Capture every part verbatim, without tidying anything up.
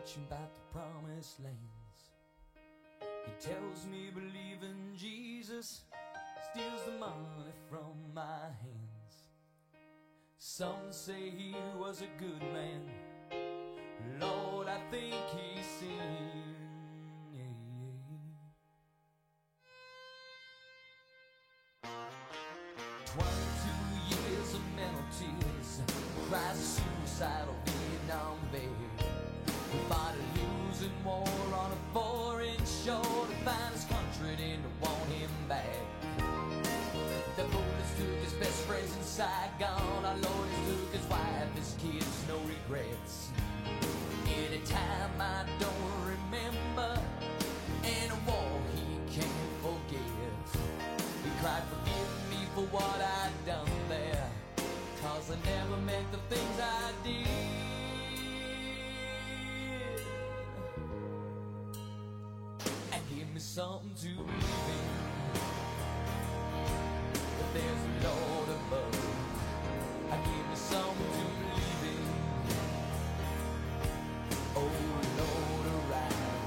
teaching about the promised lands. He tells me believe in Jesus steals the money from my hands. Some say he was a good man, Lord, I think he sinned. Twenty-two years of mental tears, cries of suicidal Vietnam vet. We fought a losing war on a foreign shore to find his country, didn't want him back. The bullets took his best friends in Saigon, our lawyers took his wife, his kids, no regrets. Anytime I don't remember, in a war he can't forget. He cried, forgive me for what I'd done there, cause I never meant the things I did. And give me something to believe in, that there's a Lord above. And give me something to believe in, oh Lord, arise.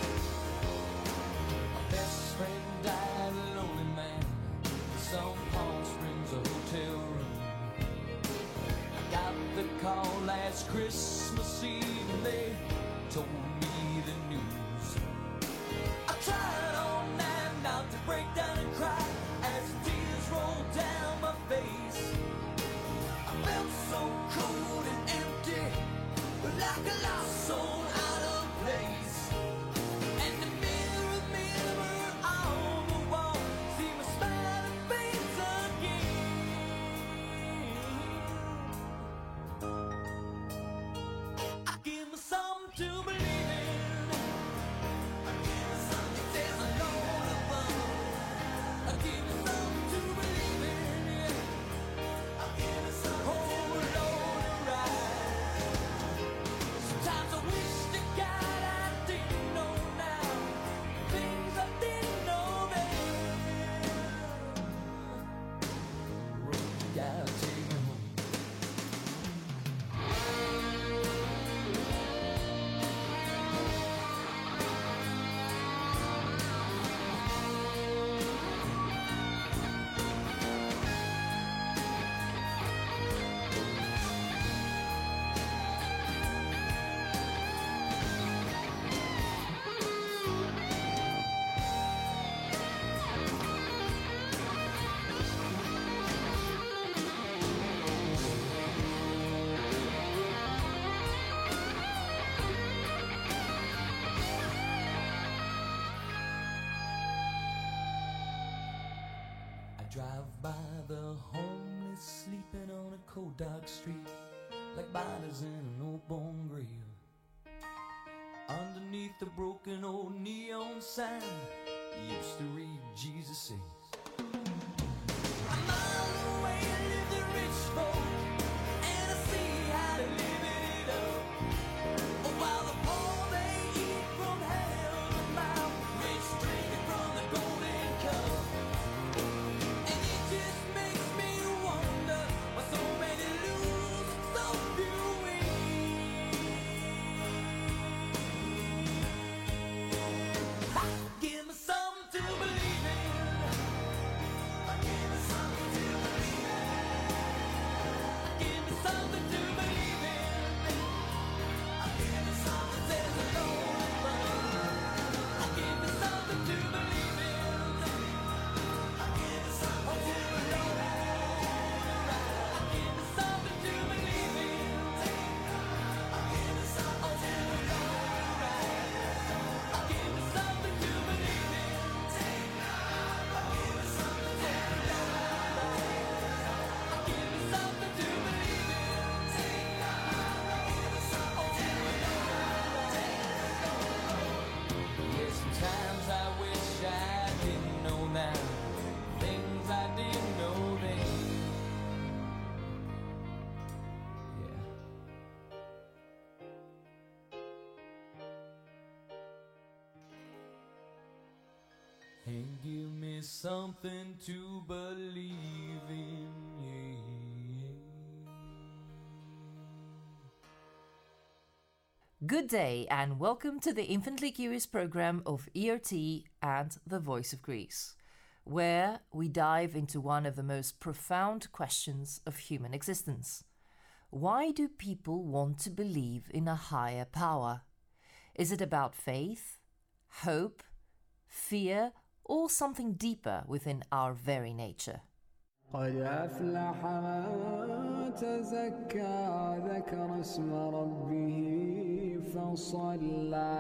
My best friend died, a lonely man, in some Palm Springs, a hotel room. I got the call last Christmas Eve, and they told me the news. I tried all night not to break down and cry as the tears rolled down my face. I felt so cold and empty, like a lost soul out of place. And the mirror, mirror on the wall, see my smiling face again. I give me something to believe in. I give me something, there's a Lord above. I give me something to believe in. I give me something, oh Lord, arise. Sometimes I wish to God I didn't know now, things I didn't know then. Road, you gotta take me home. I drive by the homeless sleeping on a cold dark street, like bodies in an old-bone grave. Underneath the broken old neon sign, used to read Jesus says. A mile away live the rich folk, and I see how they living it up. While the poor they eat from hell's mouth, rich drinking from the golden cup. And it just makes me wonder why so many lose, so few win. Ha! Give me something to believe in. Give me something to believe in. Give me something to believe in. Give me something, there's a Lord above. Give me something to believe in. Give me something to believe in. Give me something to believe in. Give me something to believe in. Give me something to believe in. Give me something to believe in. Give me something to believe in. Yeah, sometimes I wish I didn't know now, things I didn't know then. Yeah. And give me something to believe in, yeah. Good day and welcome to the Infinitely Curious program of E R T and The Voice of Greece, where we dive into one of the most profound questions of human existence. Why do people want to believe in a higher power? Is it about faith, hope, fear, or something deeper within our very nature? قد أفلح من تزكى ذكر اسم ربه فصلى.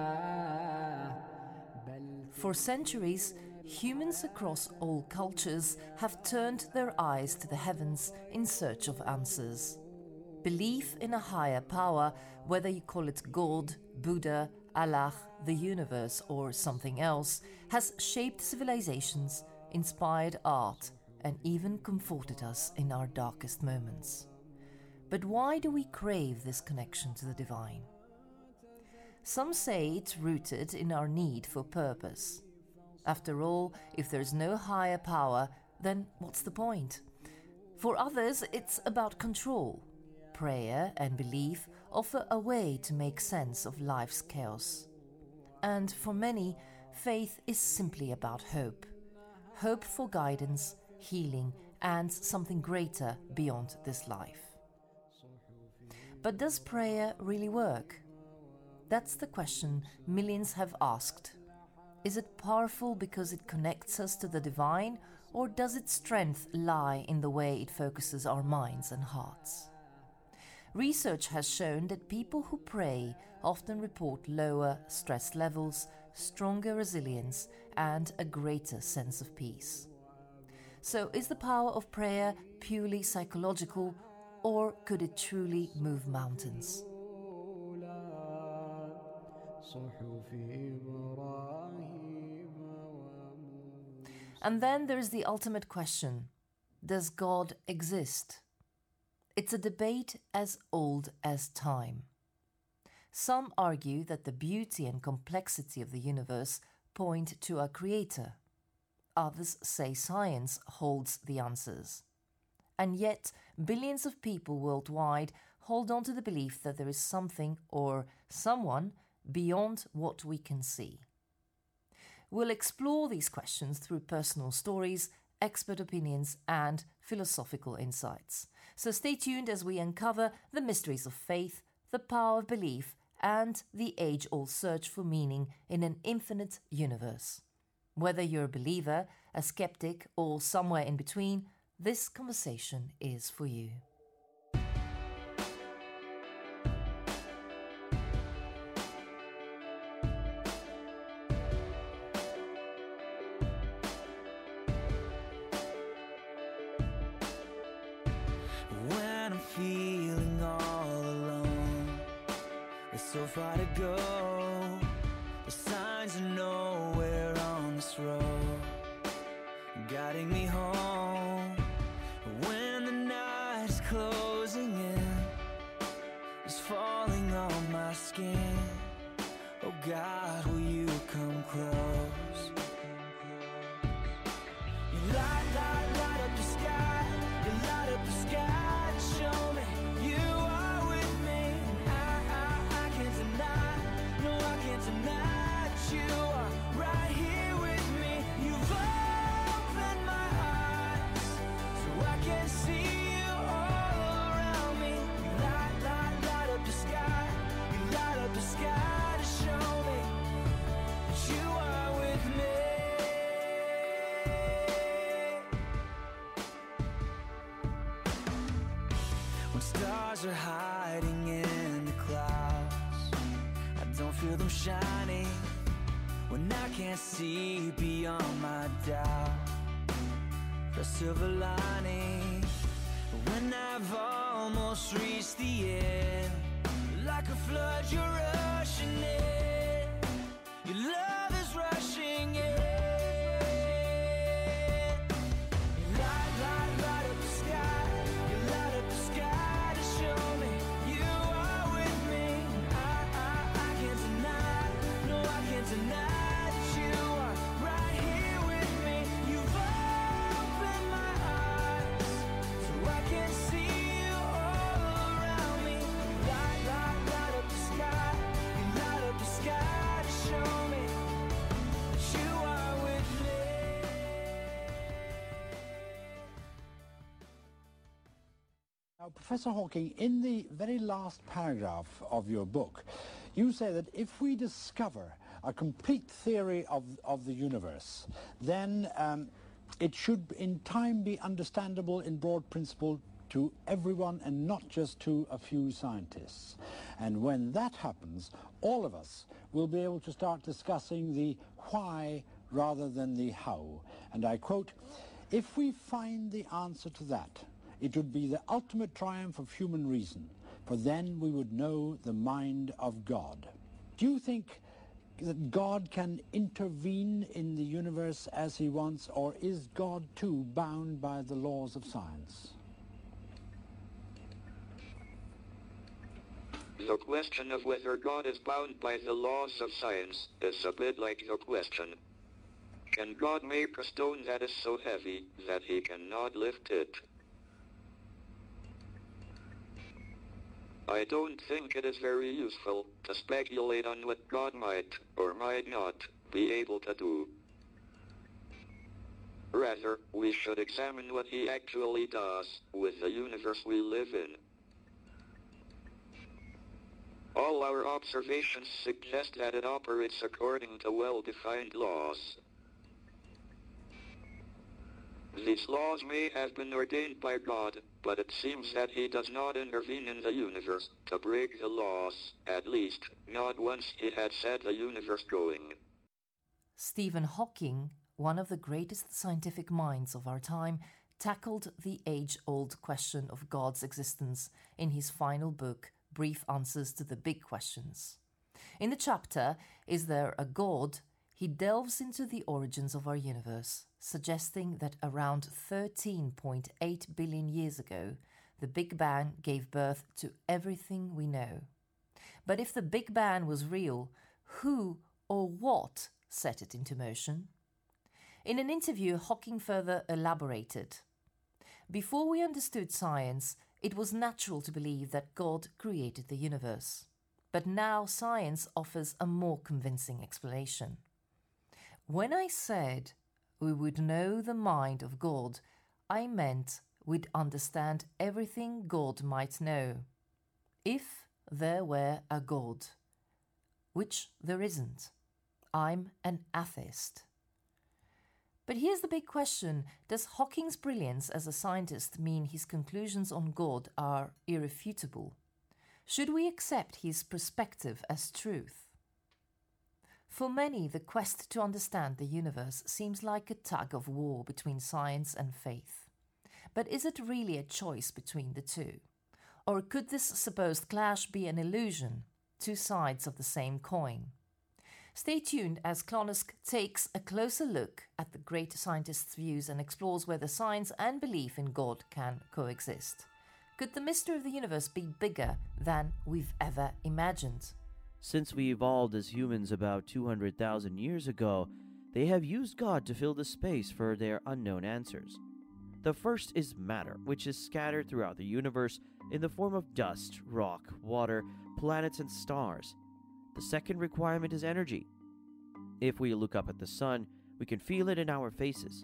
For centuries, humans across all cultures have turned their eyes to the heavens in search of answers. Belief in a higher power, whether you call it God, Buddha, Allah, the universe, or something else, has shaped civilizations, inspired art, and even comforted us in our darkest moments. But why do we crave this connection to the divine? Some say it's rooted in our need for purpose. After all, if there's no higher power, then what's the point? For others, it's about control. Prayer and belief offer a way to make sense of life's chaos. And for many, faith is simply about hope. Hope for guidance, healing, and something greater beyond this life. But does prayer really work? That's the question millions have asked. Is it powerful because it connects us to the divine, or does its strength lie in the way it focuses our minds and hearts? Research has shown that people who pray often report lower stress levels, stronger resilience, and a greater sense of peace. So is the power of prayer purely psychological, or could it truly move mountains? And then there's the ultimate question: does God exist? It's a debate as old as time. Some argue that the beauty and complexity of the universe point to a creator. Others say science holds the answers. And yet, billions of people worldwide hold on to the belief that there is something or someone beyond what we can see. We'll explore these questions through personal stories, expert opinions, and philosophical insights. So stay tuned as we uncover the mysteries of faith, the power of belief, and the age-old search for meaning in an infinite universe. Whether you're a believer, a skeptic, or somewhere in between, this conversation is for you. When I'm feeling all alone, there's so far to go. The signs are nowhere on this road, guiding me home. When the night is closing in, it's falling on my skin. Oh God, will you come close? You light, light, light up the sky. You light up the sky to show me you are with me. I, I, I can't deny, no I can't deny that you are right here with me. You've opened my eyes so I can see you all around me. You light, light, light up the sky. You light up the sky to show me that you are with me. When stars are hiding in the clouds, I don't feel them shining. When I can't see beyond my doubt, the silver lining. When I've almost reached the end, like a flood you're rushing in. Your love is rushing in. You light, light, light up the sky. You light up the sky to show me you are with me. I, I, I can't deny, no I can't deny that you are right here with me. You've opened my eyes so I can see you all around me. Light, light, light up the sky. Now, Professor Hawking, in the very last paragraph of your book, you say that if we discover a complete theory of, of the universe, then um, it should in time be understandable in broad principle to everyone and not just to a few scientists. And when that happens, all of us will be able to start discussing the why rather than the how. And I quote, "If we find the answer to that, it would be the ultimate triumph of human reason, for then we would know the mind of God." Do you think that God can intervene in the universe as he wants, or is God too bound by the laws of science? The question of whether God is bound by the laws of science is a bit like the question, can God make a stone that is so heavy that he cannot lift it? I don't think it is very useful to speculate on what God might or might not be able to do. Rather, we should examine what he actually does with the universe we live in. All our observations suggest that it operates according to well-defined laws. These laws may have been ordained by God, but it seems that he does not intervene in the universe to break the laws, at least not once he had set the universe going. Stephen Hawking, one of the greatest scientific minds of our time, tackled the age-old question of God's existence in his final book, Brief Answers to the Big Questions. In the chapter, Is There a God?, he delves into the origins of our universe, suggesting that around thirteen point eight billion years ago, the Big Bang gave birth to everything we know. But if the Big Bang was real, who or what set it into motion? In an interview, Hawking further elaborated. Before we understood science, it was natural to believe that God created the universe. But now science offers a more convincing explanation. When I said we would know the mind of God, I meant we'd understand everything God might know. If there were a God, which there isn't. I'm an atheist. But here's the big question. Does Hawking's brilliance as a scientist mean his conclusions on God are irrefutable? Should we accept his perspective as truth? For many, the quest to understand the universe seems like a tug of war between science and faith. But is it really a choice between the two? Or could this supposed clash be an illusion, two sides of the same coin? Stay tuned as Clonusc takes a closer look at the great scientist's views and explores whether science and belief in God can coexist. Could the mystery of the universe be bigger than we've ever imagined? Since we evolved as humans about two hundred thousand years ago, they have used God to fill the space for their unknown answers. The first is matter, which is scattered throughout the universe in the form of dust, rock, water, planets, and stars. The second requirement is energy. If we look up at the sun, we can feel it in our faces.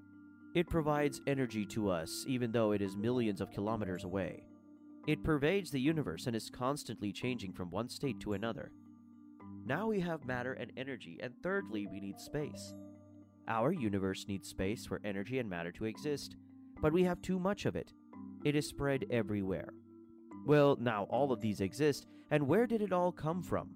It provides energy to us, even though it is millions of kilometers away. It pervades the universe and is constantly changing from one state to another. Now we have matter and energy, and thirdly, we need space. Our universe needs space for energy and matter to exist, but we have too much of it. It is spread everywhere. Well, now all of these exist, and where did it all come from?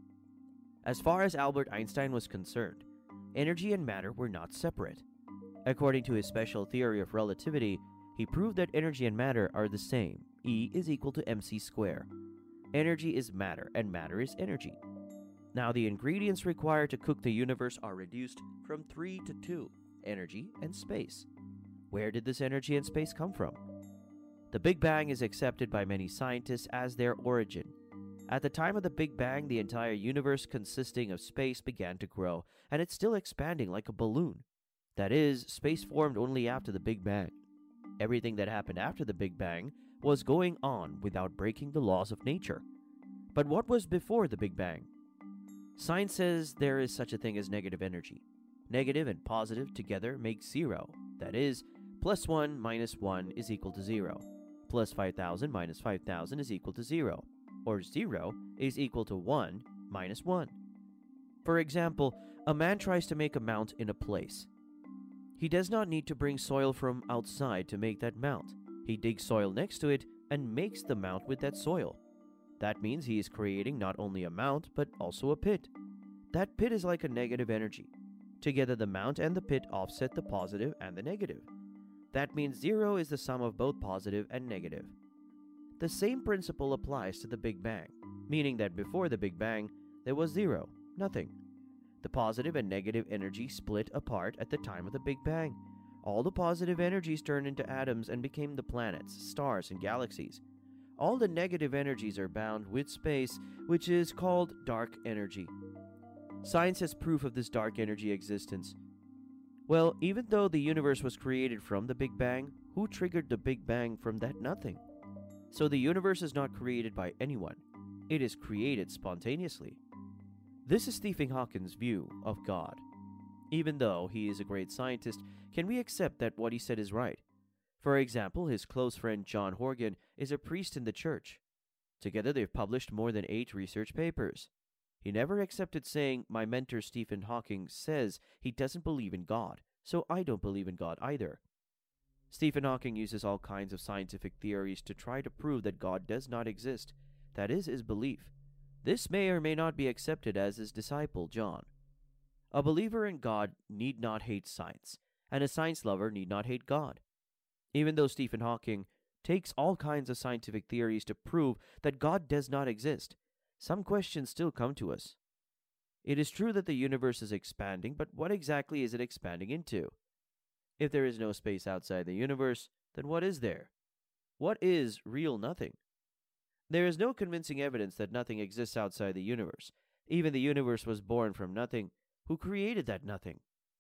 As far as Albert Einstein was concerned, energy and matter were not separate. According to his special theory of relativity, he proved that energy and matter are the same. E is equal to mc squared. Energy is matter, and matter is energy. Now the ingredients required to cook the universe are reduced from three to two, energy and space. Where did this energy and space come from? The Big Bang is accepted by many scientists as their origin. At the time of the Big Bang, the entire universe consisting of space began to grow, and it's still expanding like a balloon. That is, space formed only after the Big Bang. Everything that happened after the Big Bang was going on without breaking the laws of nature. But what was before the Big Bang? Science says there is such a thing as negative energy. Negative and positive together make zero. That is, plus one minus one is equal to zero. Plus five thousand minus five thousand is equal to zero, or zero is equal to one minus one. For example, a man tries to make a mount in a place. He does not need to bring soil from outside to make that mount. He digs soil next to it and makes the mount with that soil. That means he is creating not only a mount, but also a pit. That pit is like a negative energy. Together, the mount and the pit offset the positive and the negative. That means zero is the sum of both positive and negative. The same principle applies to the Big Bang, meaning that before the Big Bang, there was zero, nothing. The positive and negative energy split apart at the time of the Big Bang. All the positive energies turned into atoms and became the planets, stars, and galaxies. All the negative energies are bound with space, which is called dark energy. Science has proof of this dark energy existence. Well, even though the universe was created from the Big Bang, who triggered the Big Bang from that nothing? So the universe is not created by anyone. It is created spontaneously. This is Stephen Hawking's view of God. Even though he is a great scientist, can we accept that what he said is right? For example, his close friend John Horgan is a priest in the church. Together they've published more than eight research papers. He never accepted saying, "My mentor Stephen Hawking says he doesn't believe in God, so I don't believe in God either." Stephen Hawking uses all kinds of scientific theories to try to prove that God does not exist. That is his belief. This may or may not be accepted as his disciple, John. A believer in God need not hate science, and a science lover need not hate God. Even though Stephen Hawking takes all kinds of scientific theories to prove that God does not exist, some questions still come to us. It is true that the universe is expanding, but what exactly is it expanding into? If there is no space outside the universe, then what is there? What is real nothing? There is no convincing evidence that nothing exists outside the universe. Even the universe was born from nothing. Who created that nothing?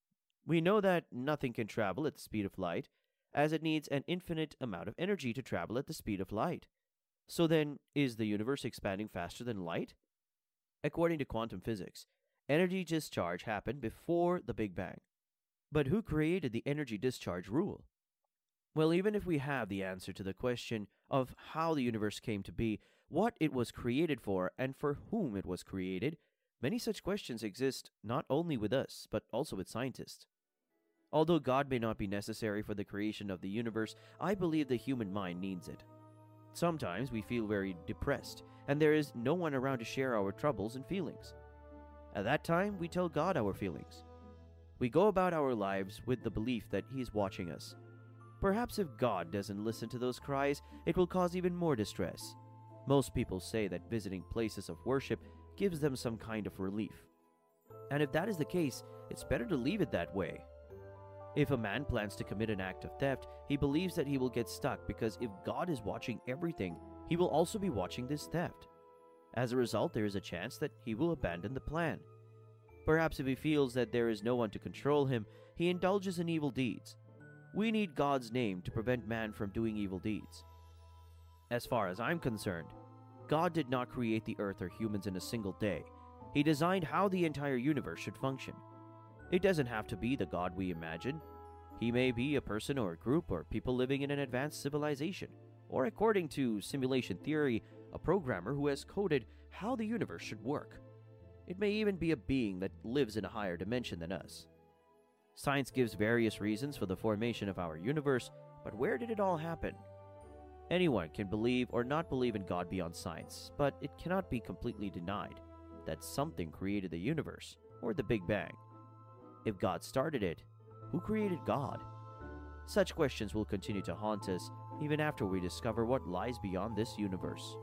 We know that nothing can travel at the speed of light, as it needs an infinite amount of energy to travel at the speed of light. So then, is the universe expanding faster than light? According to quantum physics, energy discharge happened before the Big Bang. But who created the energy discharge rule? Well, even if we have the answer to the question of how the universe came to be, what it was created for, and for whom it was created, many such questions exist not only with us, but also with scientists. Although God may not be necessary for the creation of the universe, I believe the human mind needs it. Sometimes we feel very depressed, and there is no one around to share our troubles and feelings. At that time, we tell God our feelings. We go about our lives with the belief that He is watching us. Perhaps if God doesn't listen to those cries, it will cause even more distress. Most people say that visiting places of worship gives them some kind of relief. And if that is the case, it's better to leave it that way. If a man plans to commit an act of theft, he believes that he will get stuck because if God is watching everything, He will also be watching this theft. As a result, there is a chance that he will abandon the plan. Perhaps if he feels that there is no one to control him, he indulges in evil deeds. We need God's name to prevent man from doing evil deeds. As far as I'm concerned, God did not create the earth or humans in a single day. He designed how the entire universe should function. It doesn't have to be the God we imagine. He may be a person or a group or people living in an advanced civilization, or according to simulation theory, a programmer who has coded how the universe should work. It may even be a being that lives in a higher dimension than us. Science gives various reasons for the formation of our universe, but where did it all happen? Anyone can believe or not believe in God beyond science, but it cannot be completely denied that something created the universe, or the Big Bang. If God started it, who created God? Such questions will continue to haunt us even after we discover what lies beyond this universe.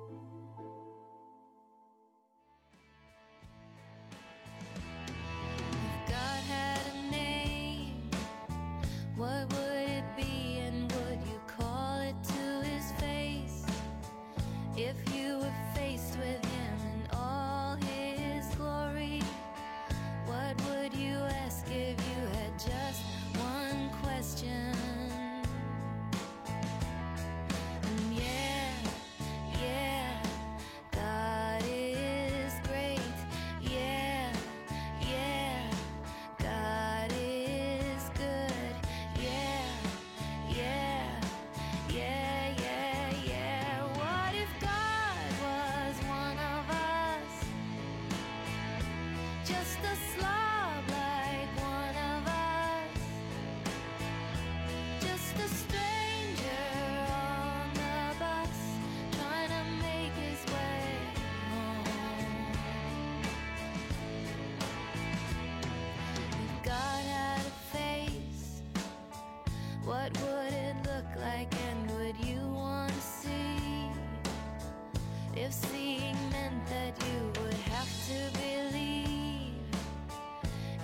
If God had a name, what would it be, and would you call it to His face? If you were faced with Him in all His glory, what would you ask if you had just one question? And yeah, yeah,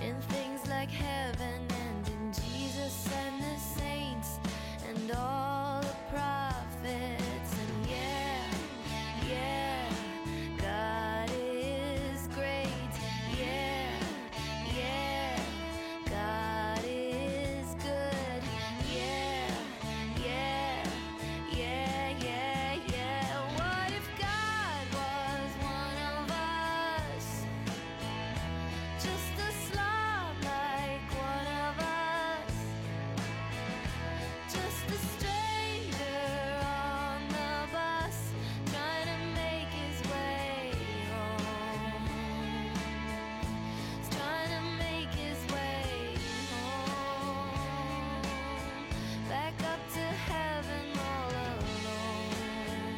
in things like heaven and in Jesus and the saints and all the prophets. And yeah, yeah, God is great. Yeah, yeah, God is good. Yeah, yeah, yeah, yeah, yeah. What if God was one of us? Just a slob like one of us. Just a stranger on the bus trying to make his way home. He's trying to make his way home. Back up to heaven all alone.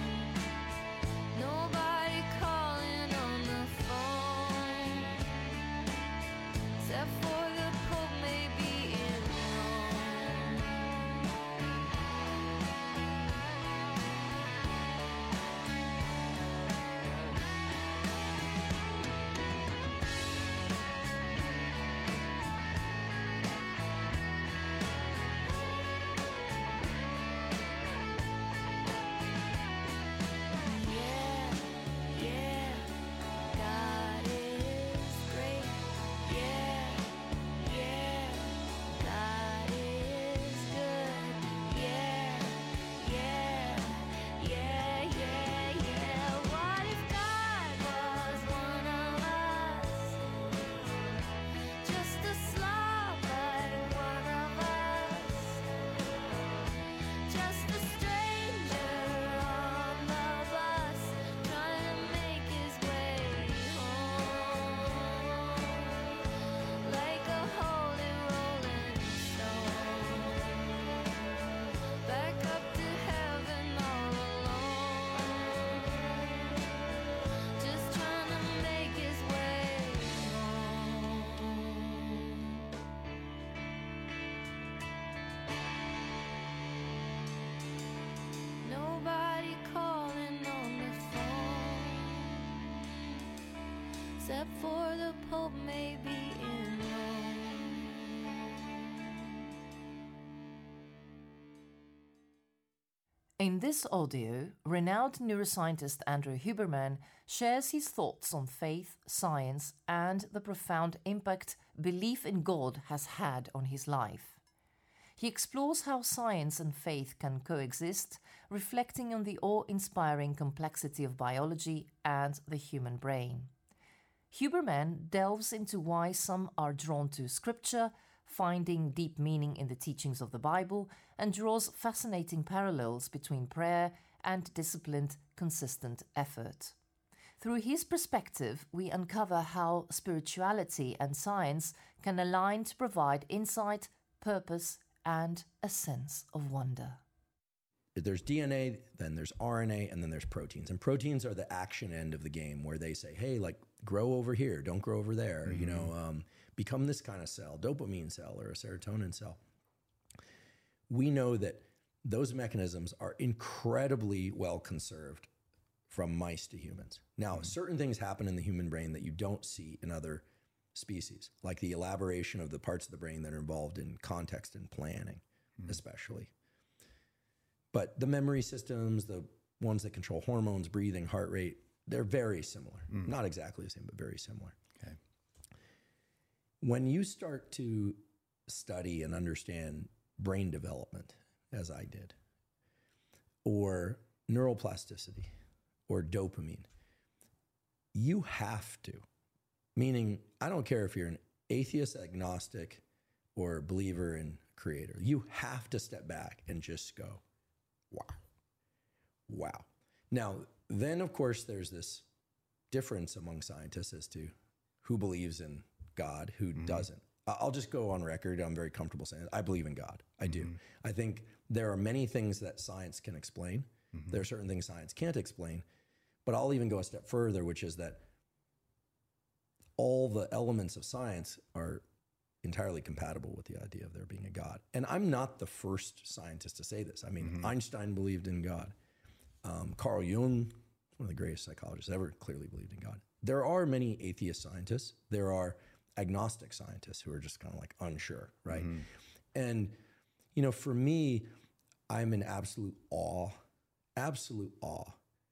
Nobody calling on the phone except for the Pope maybe in Rome. Yeah, yeah, God is great. Yeah, yeah, God is good. Yeah, yeah, yeah, yeah, yeah. What if God was one of us? Just a slob like one of us. Just a stranger on the bus trying to make his way home. Like a holy rolling stone. Back up to heaven all alone. Just trying to make his way home. Nobody calling on the phone except for the Pope maybe in Rome. In this audio, renowned neuroscientist Andrew Huberman shares his thoughts on faith, science, and the profound impact belief in God has had on his life. He explores how science and faith can coexist, reflecting on the awe-inspiring complexity of biology and the human brain. Huberman delves into why some are drawn to scripture, finding deep meaning in the teachings of the Bible, and draws fascinating parallels between prayer and disciplined, consistent effort. Through his perspective, we uncover how spirituality and science can align to provide insight, purpose, and a sense of wonder. There's D N A, then there's R N A, and then there's proteins. And proteins are the action end of the game where they say, hey, like, grow over here, don't grow over there, mm-hmm. you know, um, become this kind of cell, dopamine cell or a serotonin cell. We know that those mechanisms are incredibly well conserved from mice to humans. Now, mm-hmm. certain things happen in the human brain that you don't see in other species, like the elaboration of the parts of the brain that are involved in context and planning, mm-hmm. especially. But the memory systems, the ones that control hormones, breathing, heart rate, they're very similar. Mm. Not exactly the same, but very similar. Okay. When you start to study and understand brain development, as I did, or neuroplasticity, or dopamine, you have to, meaning I don't care if you're an atheist, agnostic, or believer in creator, you have to step back and just go, wow, wow. Now, then of course there's this difference among scientists as to who believes in God, who mm-hmm. doesn't. I'll just go on record. I'm very comfortable saying it. I believe in God. I do. Mm-hmm. I think there are many things that science can explain. Mm-hmm. There are certain things science can't explain. But I'll even go a step further, which is that all the elements of science are entirely compatible with the idea of there being a God. And I'm not the first scientist to say this. I mean, mm-hmm. Einstein believed in God. Um, Carl Jung, one of the greatest psychologists ever, clearly believed in God. There are many atheist scientists. There are agnostic scientists who are just kind of like unsure, right? And, you know, for me, I'm in absolute awe, absolute awe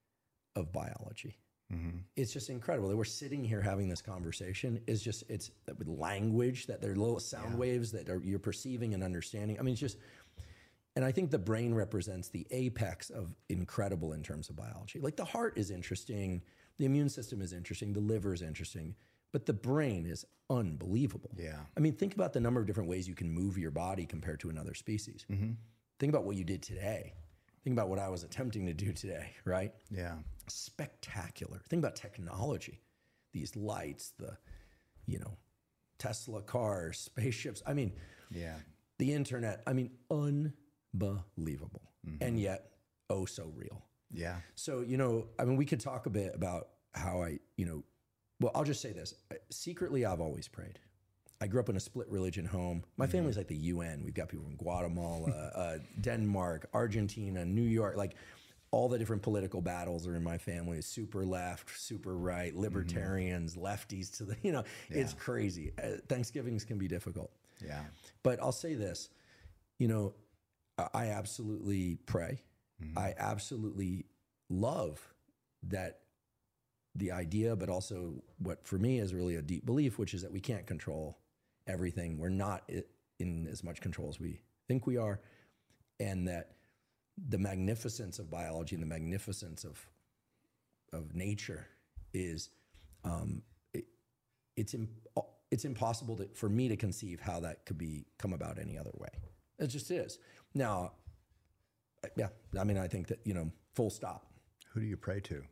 of biology. It's just incredible that we're sitting here having this conversation. It's just, it's with language, that there are little sound Yeah. waves that are, you're perceiving and understanding. I mean, it's just, and I think the brain represents the apex of incredible in terms of biology. Like the heart is interesting, the immune system is interesting, the liver is interesting, but the brain is unbelievable. Yeah. I mean, think about the number of different ways you can move your body compared to another species. Think about what you did today. Think about what I was attempting to do today, right? Yeah. Spectacular. Think about technology, these lights, the, you know, Tesla cars, spaceships. I mean, Yeah. the internet. I mean, unbelievable. And yet, oh, so real. Yeah. So, you know, I mean, we could talk a bit about how I, you know, well, I'll just say this. Secretly, I've always prayed. I grew up in a split religion home. My family's like the U N. We've got people from Guatemala, uh, Denmark, Argentina, New York. Like all the different political battles are in my family. Super left, super right, libertarians, lefties to the, you know, it's crazy. Uh, Thanksgivings can be difficult. Yeah. But I'll say this, you know, I- I absolutely pray. I absolutely love that the idea, but also what for me is really a deep belief, which is that we can't control everything. We're not i- in as much control as we think we are. And that the magnificence of biology and the magnificence of of nature is, um, it, it's im- it's impossible to, for me to conceive how that could be come about any other way. It just is. Now, yeah, I mean, I think that, you know, full stop. Who do you pray to?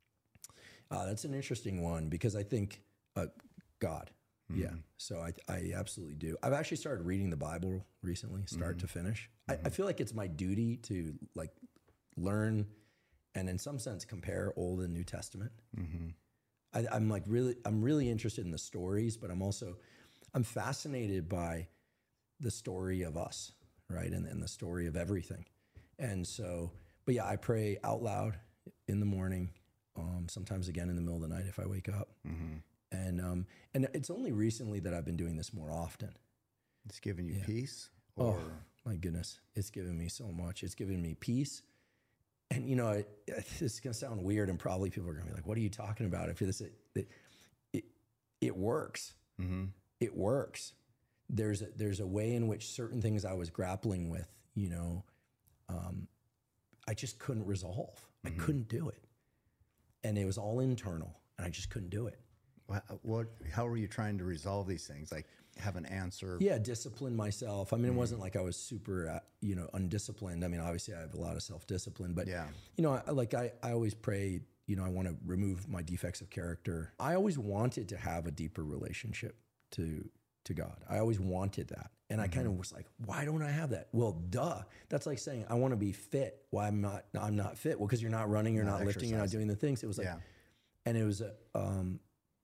Uh, that's an interesting one because I think uh, God. Yeah. So I, I absolutely do. I've actually started reading the Bible recently, start to finish. I, I feel like it's my duty to like learn and in some sense compare Old and New Testament. I, I'm like really, I'm really interested in the stories, but I'm also, I'm fascinated by the story of us, right? And, and the story of everything. And so, but yeah, I pray out loud in the morning, um, sometimes again in the middle of the night if I wake up. And um, and it's only recently that I've been doing this more often. It's giving you Yeah. peace? Oh Or my goodness, it's given me so much. It's given me peace. And you know, it, this is gonna sound weird, and probably people are gonna be like, "What are you talking about?" I feel this, it, it, it, it works. It works. There's a, there's a way in which certain things I was grappling with, you know, um, I just couldn't resolve. I couldn't do it, and it was all internal, and I just couldn't do it. Wha- what? How were you trying to resolve these things? Like have an answer? Yeah, discipline myself. I mean, it wasn't like I was super, uh, you know, undisciplined. I mean, obviously I have a lot of self-discipline, but Yeah. you know, I, like I, I always pray, you know, I want to remove my defects of character. I always wanted to have a deeper relationship to, to God. I always wanted that. And I kind of was like, why don't I have that? Well, duh. That's like saying I want to be fit. Why I'm not, I'm not fit. Well, because you're not running, you're not, Not lifting, you're not exercising. doing the things. It was like, Yeah. and it was a, um,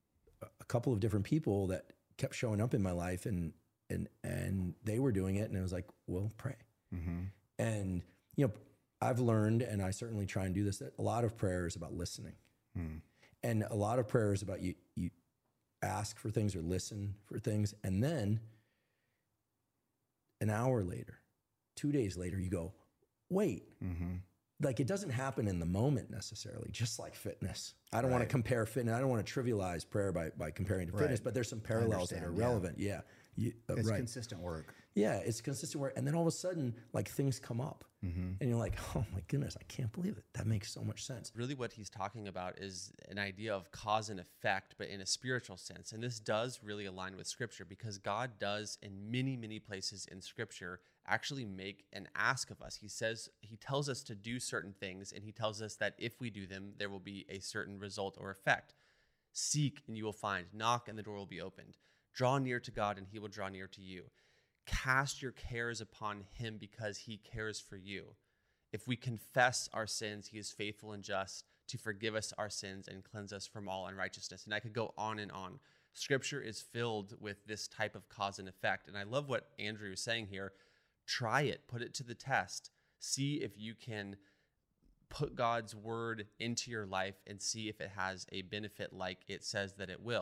a couple of different people that kept showing up in my life, and and and they were doing it, and it was like, well, pray. And you know, I've learned, and I certainly try and do this, that a lot of prayer is about listening, and a lot of prayer is about you you ask for things or listen for things, and then an hour later, two days later, you go, wait. Like it doesn't happen in the moment necessarily, just like fitness. I don't want to Right. compare fitness. I don't want to trivialize prayer by, by comparing to fitness, Right. but there's some parallels that are understand, yeah. relevant. Yeah. You, uh, It's right. consistent work. Yeah. It's consistent work. And then all of a sudden, like things come up and you're like, oh my goodness, I can't believe it. That makes so much sense. Really what he's talking about is an idea of cause and effect, but in a spiritual sense. And this does really align with Scripture because God does in many, many places in Scripture actually make an ask of us. He says, he tells us to do certain things, and he tells us that if we do them, there will be a certain result or effect. Seek and you will find. Knock and the door will be opened. Draw near to God and he will draw near to you. Cast your cares upon him because he cares for you. If we confess our sins, he is faithful and just to forgive us our sins and cleanse us from all unrighteousness. And I could go on and on. Scripture is filled with this type of cause and effect. And I love what Andrew is saying here. Try it, put it to the test. See if you can put God's word into your life and see if it has a benefit like it says that it will.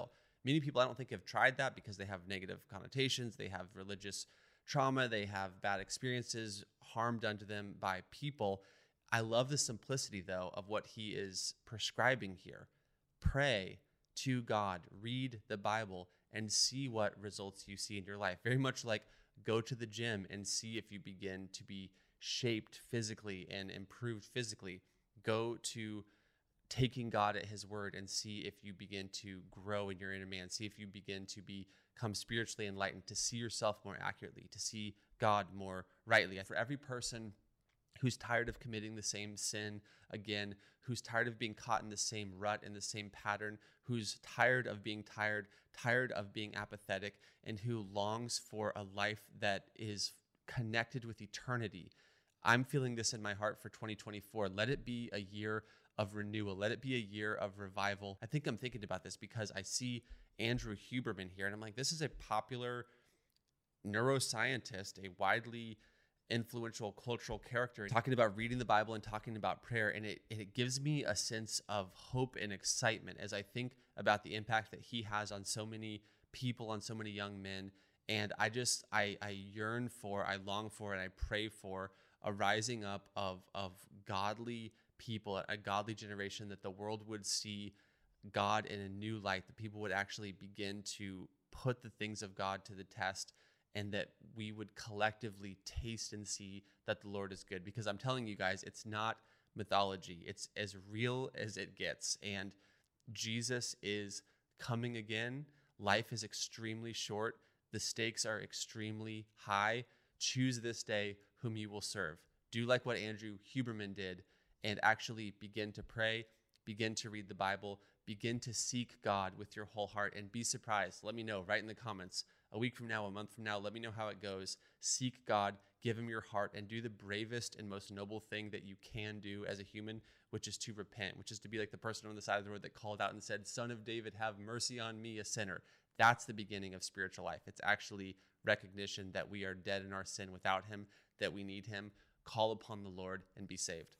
Many people I don't think have tried that because they have negative connotations, they have religious trauma, they have bad experiences, harm done to them by people. I love the simplicity, though, of what he is prescribing here. Pray to God, read the Bible, and see what results you see in your life. Very much like go to the gym and see if you begin to be shaped physically and improved physically. Go to taking God at his word and see if you begin to grow in your inner man. See if you begin to become spiritually enlightened, to see yourself more accurately, to see God more rightly. For every person who's tired of committing the same sin again, who's tired of being caught in the same rut, in the same pattern, who's tired of being tired, tired of being apathetic, and who longs for a life that is connected with eternity. I'm feeling this in my heart for twenty twenty-four. Let it be a year of renewal. Let it be a year of revival. I think I'm thinking about this because I see Andrew Huberman here, and I'm like, this is a popular neuroscientist, a widely influential cultural character, talking about reading the Bible and talking about prayer. And it, it gives me a sense of hope and excitement as I think about the impact that he has on so many people, on so many young men. And I just, I, I yearn for, I long for, and I pray for a rising up of, of godly people, a godly generation, that the world would see God in a new light, that people would actually begin to put the things of God to the test, and that we would collectively taste and see that the Lord is good. Because I'm telling you guys, it's not mythology. It's as real as it gets. And Jesus is coming again. Life is extremely short. The stakes are extremely high. Choose this day whom you will serve. Do like what Andrew Huberman did and actually begin to pray, begin to read the Bible, begin to seek God with your whole heart, and be surprised. Let me know, write in the comments. A week from now, a month from now, let me know how it goes. Seek God, give him your heart, and do the bravest and most noble thing that you can do as a human, which is to repent, which is to be like the person on the side of the road that called out and said, "Son of David, have mercy on me, a sinner." That's the beginning of spiritual life. It's actually recognition that we are dead in our sin without him, that we need him. Call upon the Lord and be saved.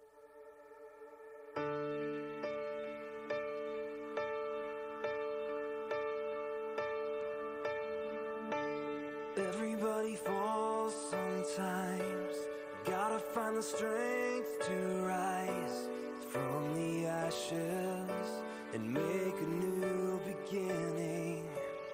Everybody falls sometimes. Gotta find the strength to rise from the ashes and make a new beginning.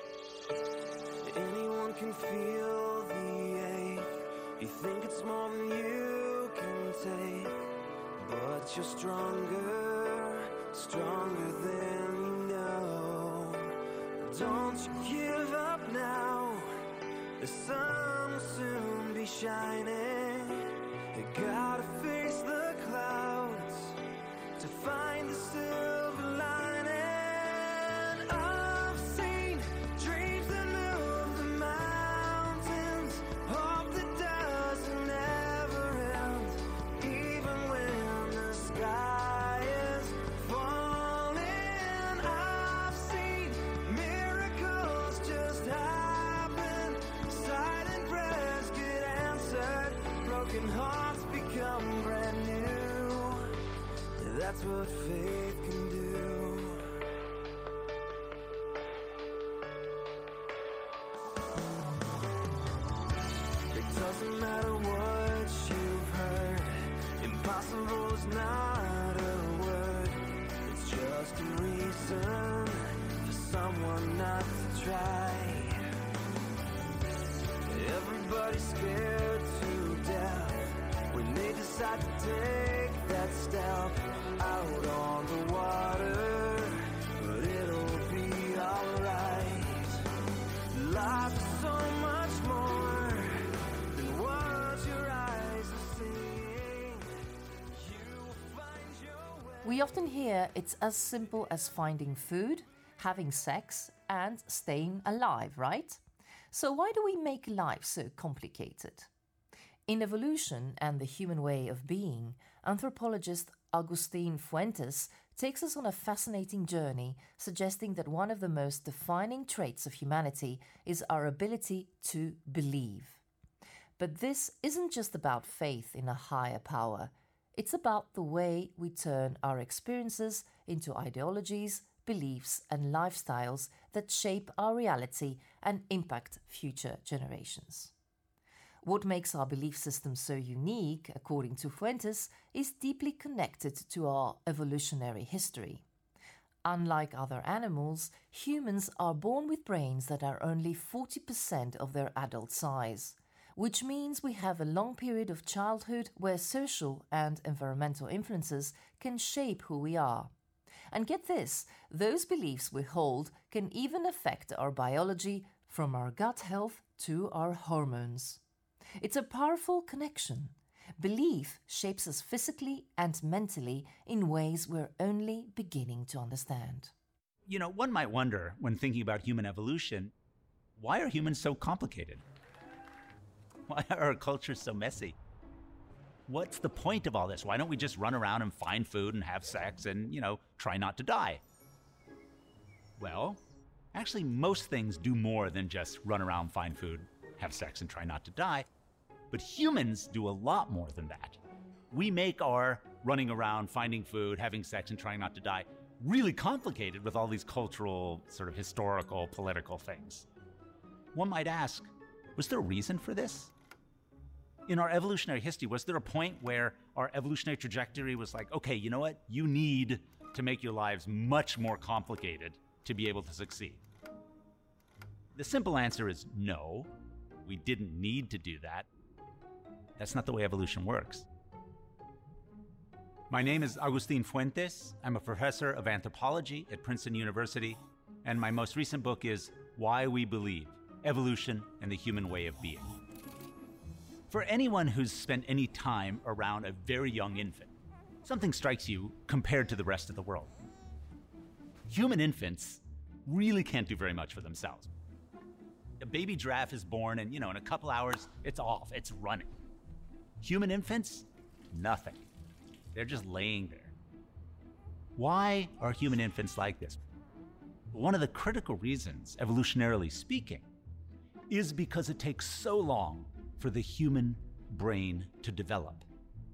Anyone can feel the ache. You think it's more than you can take, but you're stronger, stronger than you know. Don't you give up now. The sun will soon be shining. You gotta face the clouds to find the silver lining. I've seen dreams that move the mountains, hope that doesn't ever end, even when the sky is falling. I've seen miracles just happen, silent prayers get answered, broken hearts become brand new. That's what faith can do. It doesn't matter what you've heard, impossible is not a word. It's just a reason for someone not to try. Everybody's scared to death when they decide to take that step out on the water, but it'll be alright. Life is so much more than what your eyes are seeing. You will find your way. We often hear it's as simple as finding food, having sex, and staying alive, right? So why do we make life so complicated? In Evolution and the Human Way of Being, anthropologist Agustin Fuentes takes us on a fascinating journey, suggesting that one of the most defining traits of humanity is our ability to believe. But this isn't just about faith in a higher power. It's about the way we turn our experiences into ideologies, beliefs, and lifestyles that shape our reality and impact future generations. What makes our belief system so unique, according to Fuentes, is deeply connected to our evolutionary history. Unlike other animals, humans are born with brains that are only forty percent of their adult size, which means we have a long period of childhood where social and environmental influences can shape who we are. And get this, those beliefs we hold can even affect our biology, from our gut health to our hormones. It's a powerful connection. Belief shapes us physically and mentally in ways we're only beginning to understand. You know, one might wonder, when thinking about human evolution, why are humans so complicated? Why are our cultures so messy? What's the point of all this? Why don't we just run around and find food and have sex and, you know, try not to die? Well, actually, most things do more than just run around, find food, have sex, and try not to die. But humans do a lot more than that. We make our running around, finding food, having sex, and trying not to die really complicated with all these cultural, sort of historical, political things. One might ask, was there a reason for this? In our evolutionary history, was there a point where our evolutionary trajectory was like, okay, you know what? You need to make your lives much more complicated to be able to succeed? The simple answer is no. We didn't need to do that. That's not the way evolution works. My name is Agustin Fuentes. I'm a professor of anthropology at Princeton University, and my most recent book is Why We Believe: Evolution and the Human Way of Being. For anyone who's spent any time around a very young infant, something strikes you compared to the rest of the world. Human infants really can't do very much for themselves. A baby giraffe is born and, you know, in a couple hours, it's off, it's running. Human infants, nothing. They're just laying there. Why are human infants like this? One of the critical reasons, evolutionarily speaking, is because it takes so long for the human brain to develop.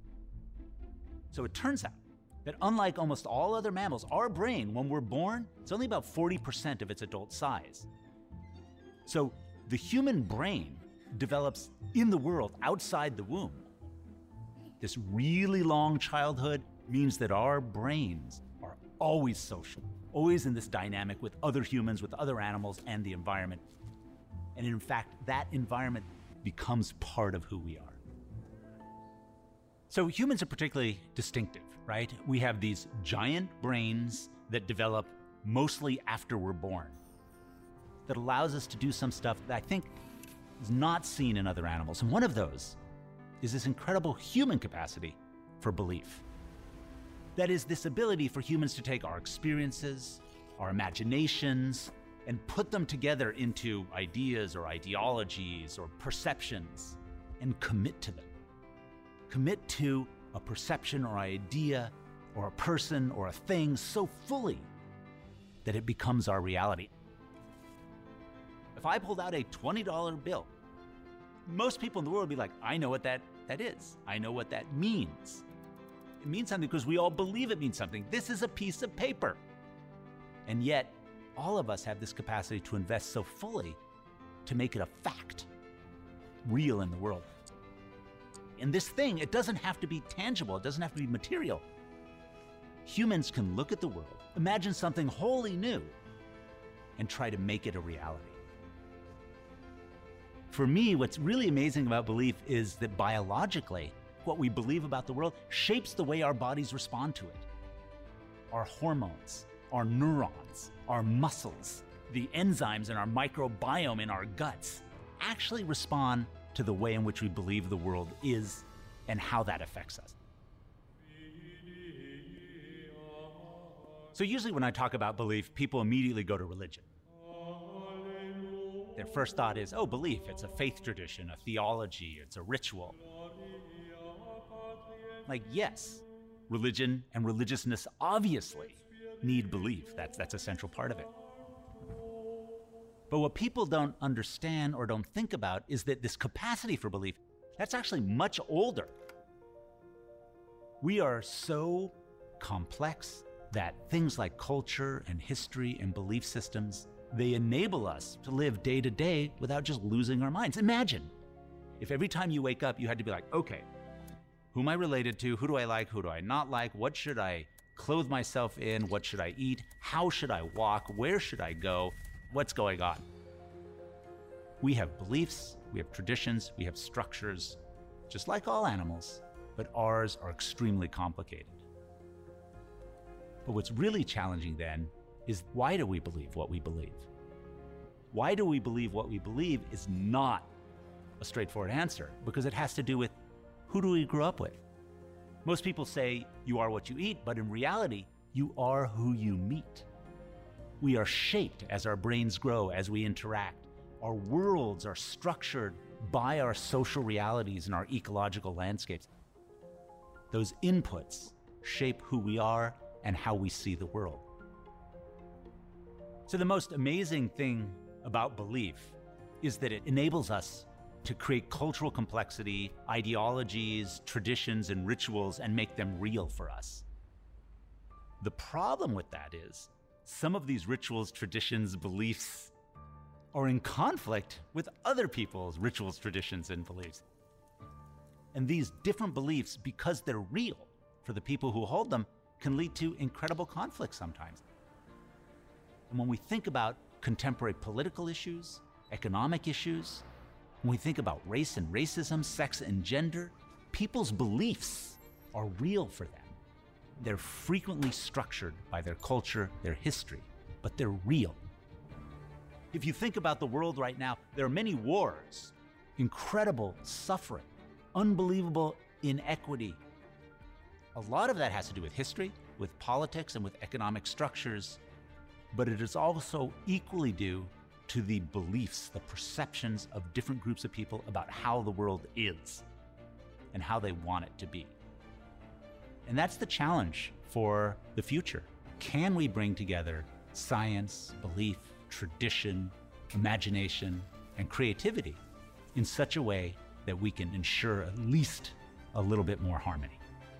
So it turns out that unlike almost all other mammals, our brain, when we're born, it's only about forty percent of its adult size. So the human brain develops in the world outside the womb. This really long childhood means that our brains are always social, always in this dynamic with other humans, with other animals, and the environment. And in fact, that environment becomes part of who we are. So humans are particularly distinctive, right? We have these giant brains that develop mostly after we're born, that allows us to do some stuff that I think is not seen in other animals. And one of those is this incredible human capacity for belief. That is, this ability for humans to take our experiences, our imaginations, and put them together into ideas or ideologies or perceptions and commit to them. Commit to a perception or idea or a person or a thing so fully that it becomes our reality. If I pulled out a twenty dollar bill, most people in the world would be like, I know what that, that is. I know what that means. It means something because we all believe it means something. This is a piece of paper. And yet, all of us have this capacity to invest so fully to make it a fact, real in the world. And this thing, it doesn't have to be tangible. It doesn't have to be material. Humans can look at the world, imagine something wholly new, and try to make it a reality. For me, what's really amazing about belief is that biologically, what we believe about the world shapes the way our bodies respond to it. Our hormones, our neurons, our muscles, the enzymes in our microbiome in our guts actually respond to the way in which we believe the world is and how that affects us. So usually when I talk about belief, people immediately go to religion. Their first thought is, oh, belief, it's a faith tradition, a theology, it's a ritual. Like, yes, religion and religiousness obviously need belief. That's, that's a central part of it. But what people don't understand or don't think about is that this capacity for belief, that's actually much older. We are so complex that things like culture and history and belief systems, they enable us to live day to day without just losing our minds. Imagine if every time you wake up, you had to be like, okay, who am I related to? Who do I like? Who do I not like? What should I clothe myself in? What should I eat? How should I walk? Where should I go? What's going on? We have beliefs, we have traditions, we have structures, just like all animals, but ours are extremely complicated. But what's really challenging then is, why do we believe what we believe? Why do we believe what we believe is not a straightforward answer, because it has to do with, who do we grow up with? Most people say you are what you eat, but in reality, you are who you meet. We are shaped as our brains grow, as we interact. Our worlds are structured by our social realities and our ecological landscapes. Those inputs shape who we are and how we see the world. So the most amazing thing about belief is that it enables us to create cultural complexity, ideologies, traditions, and rituals, and make them real for us. The problem with that is, some of these rituals, traditions, beliefs are in conflict with other people's rituals, traditions, and beliefs. And these different beliefs, because they're real for the people who hold them, can lead to incredible conflict sometimes. And when we think about contemporary political issues, economic issues, when we think about race and racism, sex and gender, people's beliefs are real for them. They're frequently structured by their culture, their history, but they're real. If you think about the world right now, there are many wars, incredible suffering, unbelievable inequity. A lot of that has to do with history, with politics, and with economic structures, but it is also equally due to the beliefs, the perceptions of different groups of people about how the world is and how they want it to be. And that's the challenge for the future. Can we bring together science, belief, tradition, imagination, and creativity in such a way that we can ensure at least a little bit more harmony?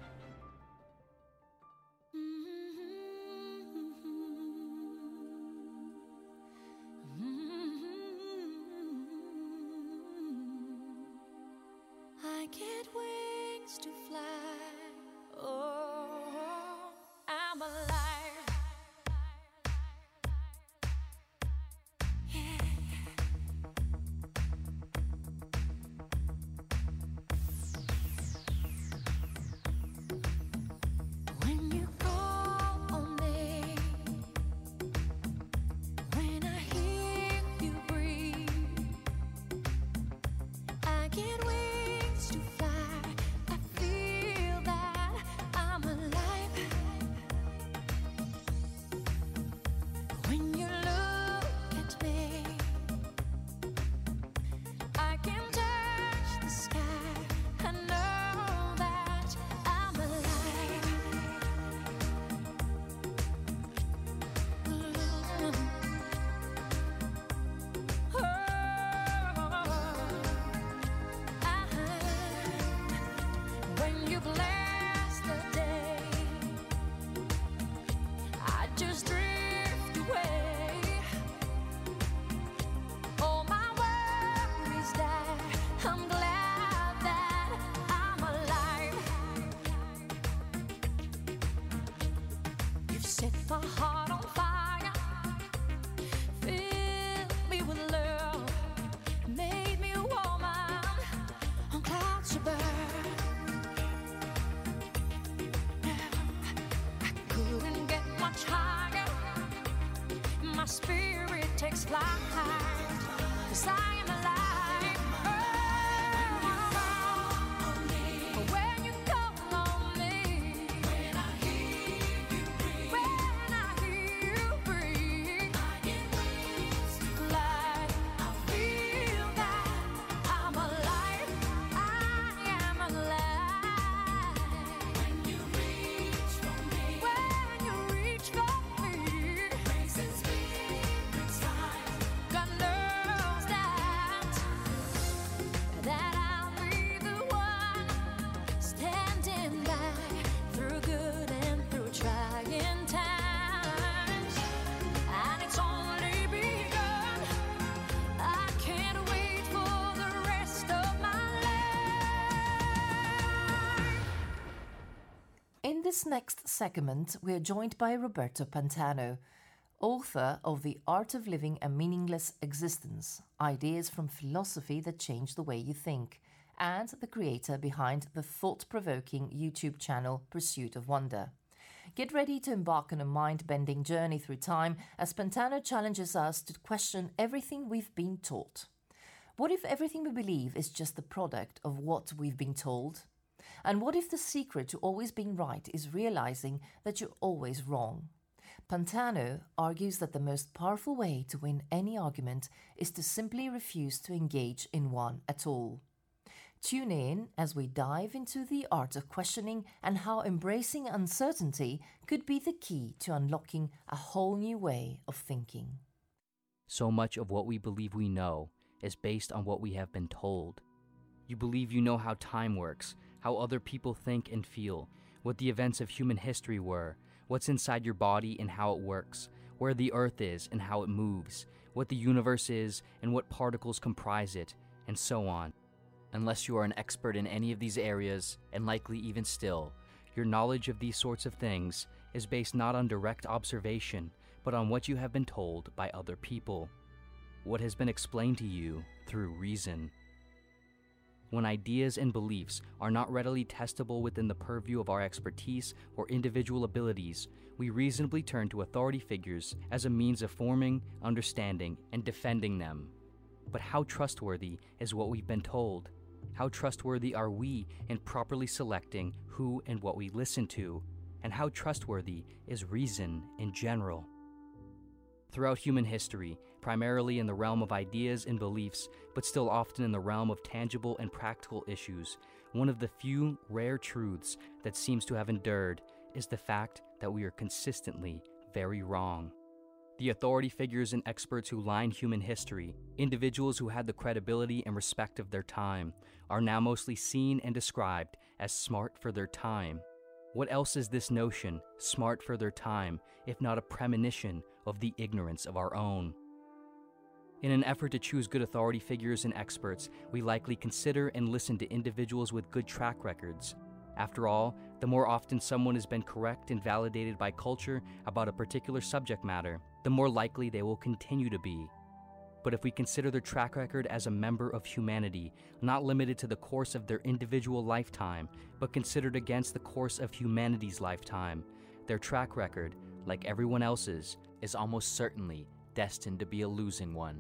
I get wings to fly. Oh, I'm alive. When you call on me, when I hear you breathe, I get wings to fly. I feel that I'm alive. When you look at me, I can touch the sky. I know that I'm alive. When you bless the day, I just drift away. All my worries die. I'm glad that I'm alive. You've set my heart on fire, filled me with love, made me a woman on clouds above. I couldn't get much higher. My spirit takes flight, 'cause I am alive. Oh, when you call on me, when I hear you breathe, when I hear you breathe, I get wings to fly. I feel that I'm alive. I am alive. When you reach for me, when you reach for me, grace and spirits rise. this next segment, we are joined by Roberto Pantano, author of The Art of Living a Meaningless Existence, Ideas from Philosophy That Change the Way You Think, and the creator behind the thought-provoking YouTube channel Pursuit of Wonder. Get ready to embark on a mind-bending journey through time as Pantano challenges us to question everything we've been taught. What if everything we believe is just the product of what we've been told? And what if the secret to always being right is realizing that you're always wrong? Pantano argues that the most powerful way to win any argument is to simply refuse to engage in one at all. Tune in as we dive into the art of questioning and how embracing uncertainty could be the key to unlocking a whole new way of thinking. So much of what we believe we know is based on what we have been told. You believe you know how time works, how other people think and feel, what the events of human history were, what's inside your body and how it works, where the earth is and how it moves, what the universe is and what particles comprise it, and so on. Unless you are an expert in any of these areas, and likely even still, your knowledge of these sorts of things is based not on direct observation, but on what you have been told by other people, what has been explained to you through reason. When ideas and beliefs are not readily testable within the purview of our expertise or individual abilities, we reasonably turn to authority figures as a means of forming, understanding, and defending them. But how trustworthy is what we've been told? How trustworthy are we in properly selecting who and what we listen to? And how trustworthy is reason in general? Throughout human history, primarily in the realm of ideas and beliefs, but still often in the realm of tangible and practical issues, one of the few rare truths that seems to have endured is the fact that we are consistently very wrong. The authority figures and experts who line human history, individuals who had the credibility and respect of their time, are now mostly seen and described as smart for their time. What else is this notion, smart for their time, if not a premonition of the ignorance of our own? In an effort to choose good authority figures and experts, we likely consider and listen to individuals with good track records. After all, the more often someone has been correct and validated by culture about a particular subject matter, the more likely they will continue to be. But if we consider their track record as a member of humanity, not limited to the course of their individual lifetime, but considered against the course of humanity's lifetime, their track record, like everyone else's, is almost certainly destined to be a losing one.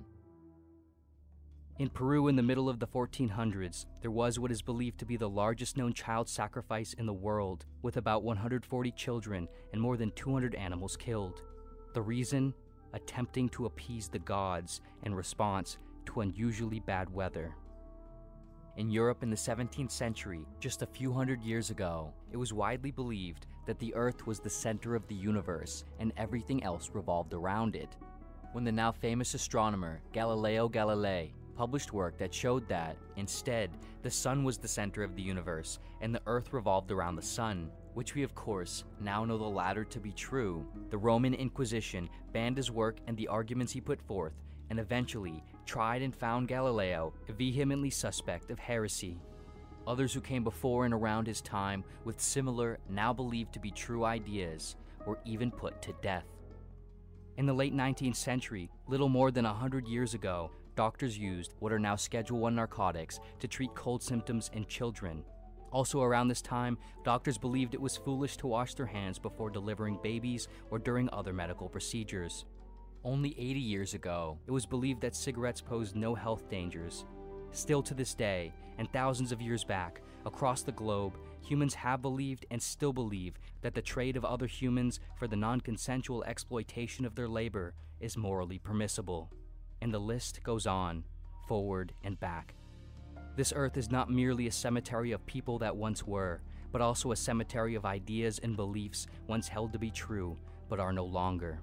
In Peru in the middle of the fourteen hundreds, there was what is believed to be the largest known child sacrifice in the world, with about one hundred forty children and more than two hundred animals killed. The reason? Attempting to appease the gods in response to unusually bad weather. In Europe in the seventeenth century, just a few hundred years ago, it was widely believed that the Earth was the center of the universe and everything else revolved around it. When the now famous astronomer Galileo Galilei published work that showed that, instead, the sun was the center of the universe and the Earth revolved around the sun, which we of course now know the latter to be true, the Roman Inquisition banned his work and the arguments he put forth, and eventually tried and found Galileo vehemently suspect of heresy. Others who came before and around his time with similar, now believed to be true ideas, were even put to death. In the late nineteenth century, little more than a hundred years ago, doctors used what are now Schedule one narcotics to treat cold symptoms in children. Also around this time, doctors believed it was foolish to wash their hands before delivering babies or during other medical procedures. Only eighty years ago, it was believed that cigarettes posed no health dangers. Still to this day, and thousands of years back, across the globe, humans have believed and still believe that the trade of other humans for the non-consensual exploitation of their labor is morally permissible. And the list goes on, forward and back. This earth is not merely a cemetery of people that once were, but also a cemetery of ideas and beliefs once held to be true, but are no longer.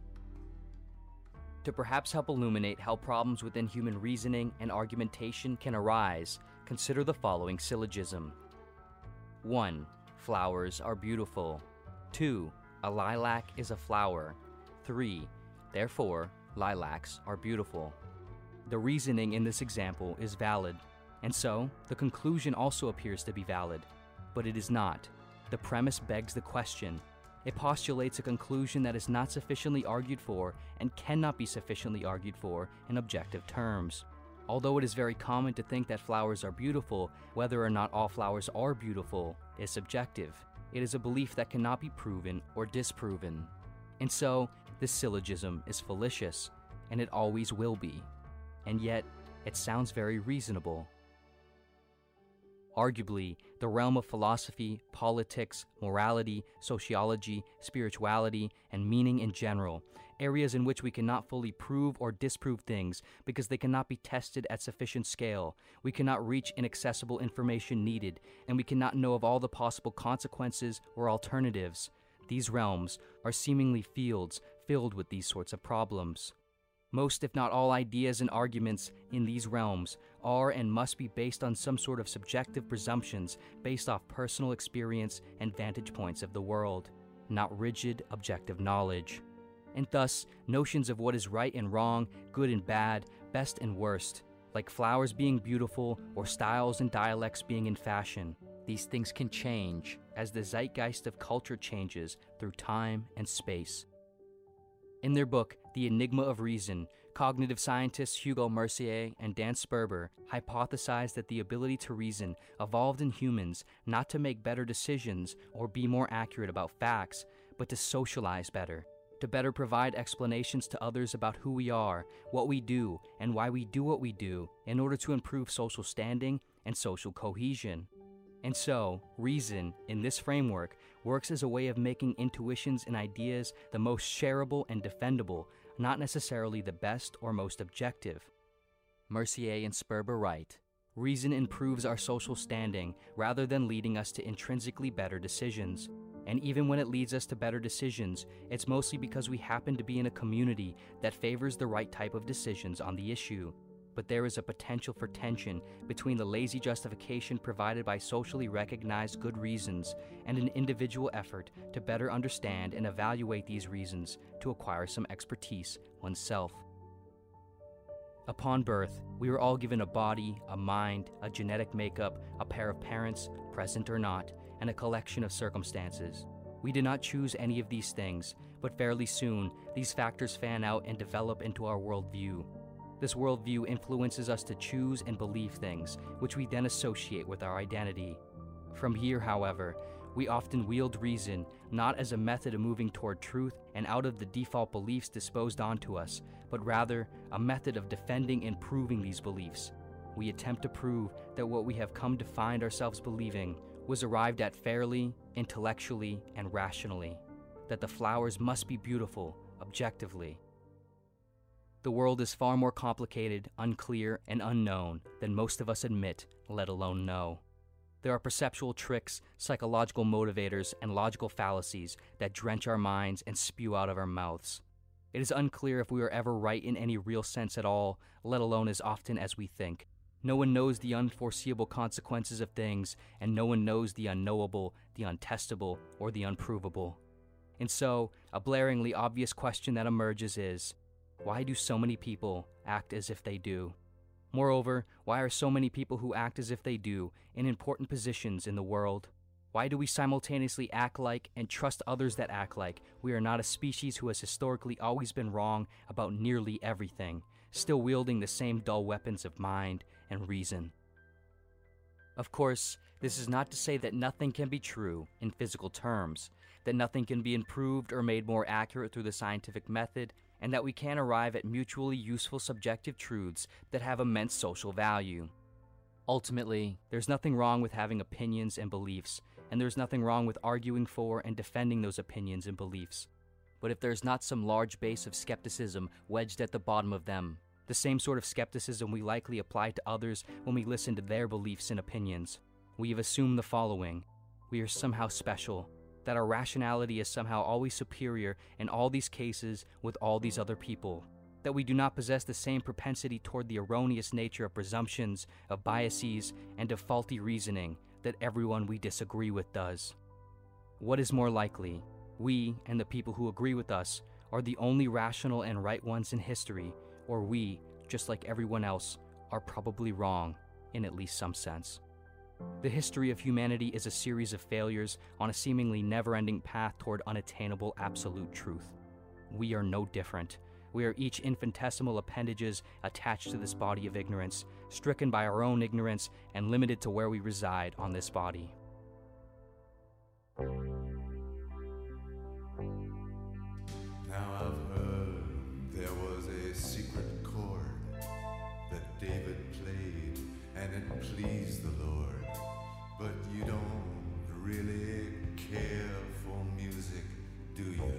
To perhaps help illuminate how problems within human reasoning and argumentation can arise, consider the following syllogism. one. Flowers are beautiful. two. A lilac is a flower. three. Therefore, lilacs are beautiful. The reasoning in this example is valid, and so the conclusion also appears to be valid, but it is not. the premise begs the question. It postulates a conclusion that is not sufficiently argued for and cannot be sufficiently argued for in objective terms. Although it is very common to think that flowers are beautiful, whether or not all flowers are beautiful is subjective. It is a belief that cannot be proven or disproven. And so, this syllogism is fallacious, and it always will be. And yet, it sounds very reasonable. Arguably, the realm of philosophy, politics, morality, sociology, spirituality, and meaning in general, areas in which we cannot fully prove or disprove things because they cannot be tested at sufficient scale, we cannot reach inaccessible information needed, and we cannot know of all the possible consequences or alternatives. These realms are seemingly fields filled with these sorts of problems. Most, if not all, ideas and arguments in these realms are and must be based on some sort of subjective presumptions based off personal experience and vantage points of the world, not rigid, objective knowledge. And thus, notions of what is right and wrong, good and bad, best and worst, like flowers being beautiful or styles and dialects being in fashion, these things can change as the zeitgeist of culture changes through time and space. In their book, The Enigma of Reason, cognitive scientists Hugo Mercier and Dan Sperber hypothesized that the ability to reason evolved in humans not to make better decisions or be more accurate about facts, but to socialize better, to better provide explanations to others about who we are, what we do, and why we do what we do in order to improve social standing and social cohesion. And so, reason, in this framework, works as a way of making intuitions and ideas the most shareable and defendable, not necessarily the best or most objective. Mercier and Sperber write, "Reason improves our social standing rather than leading us to intrinsically better decisions. And even when it leads us to better decisions, it's mostly because we happen to be in a community that favors the right type of decisions on the issue. But there is a potential for tension between the lazy justification provided by socially recognized good reasons and an individual effort to better understand and evaluate these reasons to acquire some expertise oneself. Upon birth, we are all given a body, a mind, a genetic makeup, a pair of parents, present or not, and a collection of circumstances. We did not choose any of these things, but fairly soon, these factors fan out and develop into our worldview. This worldview influences us to choose and believe things, which we then associate with our identity. From here, however, we often wield reason not as a method of moving toward truth and out of the default beliefs disposed onto us, but rather a method of defending and proving these beliefs. We attempt to prove that what we have come to find ourselves believing was arrived at fairly, intellectually, and rationally, that the flowers must be beautiful, objectively. The world is far more complicated, unclear, and unknown than most of us admit, let alone know. There are perceptual tricks, psychological motivators, and logical fallacies that drench our minds and spew out of our mouths. It is unclear if we are ever right in any real sense at all, let alone as often as we think. No one knows the unforeseeable consequences of things, and no one knows the unknowable, the untestable, or the unprovable. And so, a blaringly obvious question that emerges is, why do so many people act as if they do? Moreover, why are so many people who act as if they do in important positions in the world? Why do we simultaneously act like and trust others that act like we are not a species who has historically always been wrong about nearly everything, still wielding the same dull weapons of mind and reason? Of course, this is not to say that nothing can be true in physical terms, that nothing can be improved or made more accurate through the scientific method, and that we can arrive at mutually useful subjective truths that have immense social value. Ultimately, there's nothing wrong with having opinions and beliefs, and there's nothing wrong with arguing for and defending those opinions and beliefs. But if there's not some large base of skepticism wedged at the bottom of them, the same sort of skepticism we likely apply to others when we listen to their beliefs and opinions, we have assumed the following: we are somehow special, that our rationality is somehow always superior in all these cases with all these other people, that we do not possess the same propensity toward the erroneous nature of presumptions, of biases, and of faulty reasoning that everyone we disagree with does. What is more likely? We and the people who agree with us are the only rational and right ones in history, or we, just like everyone else, are probably wrong in at least some sense. The history of humanity is a series of failures on a seemingly never-ending path toward unattainable absolute truth. We are no different. We are each infinitesimal appendages attached to this body of ignorance, stricken by our own ignorance and limited to where we reside on this body. Now I've heard there was a secret chord that David played and it pleased the Lord. But you don't really care for music, do you?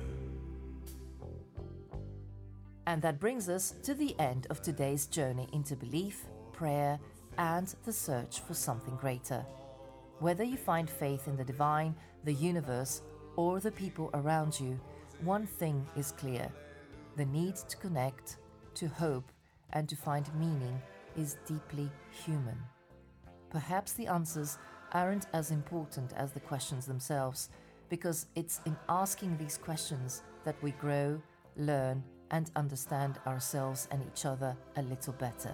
And that brings us to the end of today's journey into belief, prayer, and the search for something greater. Whether you find faith in the divine, the universe, or the people around you, one thing is clear. The need to connect, to hope, and to find meaning is deeply human. Perhaps the answers aren't as important as the questions themselves, because it's in asking these questions that we grow, learn, and understand ourselves and each other a little better.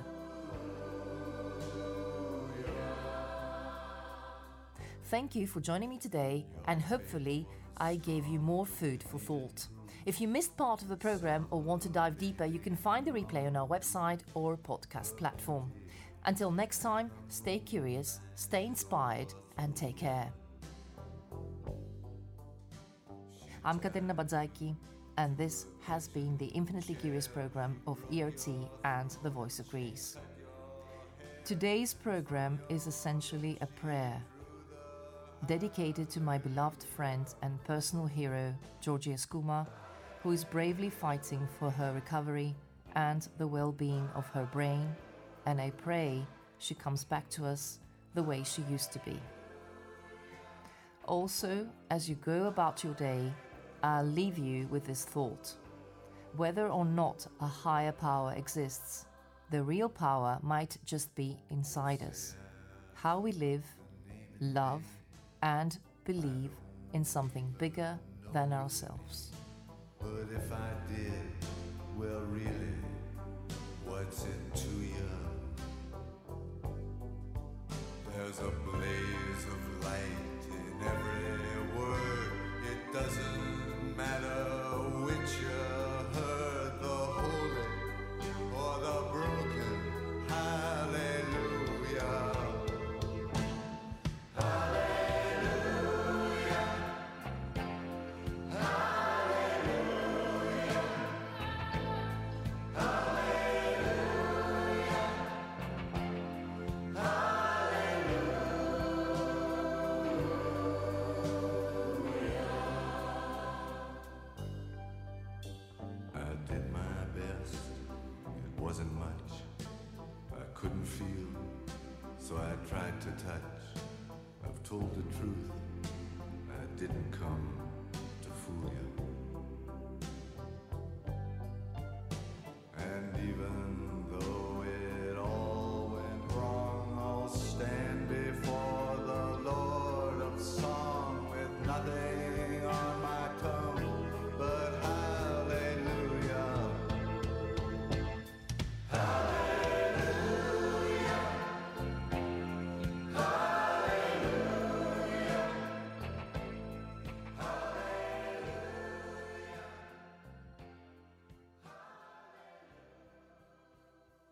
Thank you for joining me today, and hopefully I gave you more food for thought. If you missed part of the program or want to dive deeper, you can find the replay on our website or podcast platform. Until next time, stay curious, stay inspired, and take care. I'm Katerina Badzajki, and this has been the Infinitely Curious program of E R T and The Voice of Greece. Today's program is essentially a prayer dedicated to my beloved friend and personal hero, Georgia Skouma, who is bravely fighting for her recovery and the well-being of her brain, and I pray she comes back to us the way she used to be. Also, as you go about your day, I'll leave you with this thought. Whether or not a higher power exists, the real power might just be inside us. How we live, love, and believe in something bigger than ourselves. But if I did, well really, what's it to you? There's a blaze of light in every word. It doesn't matter which you heard, the holy or the broken. Hallelujah. Wasn't much, I couldn't feel, so I tried to touch. I've told the truth, I didn't come to fool you.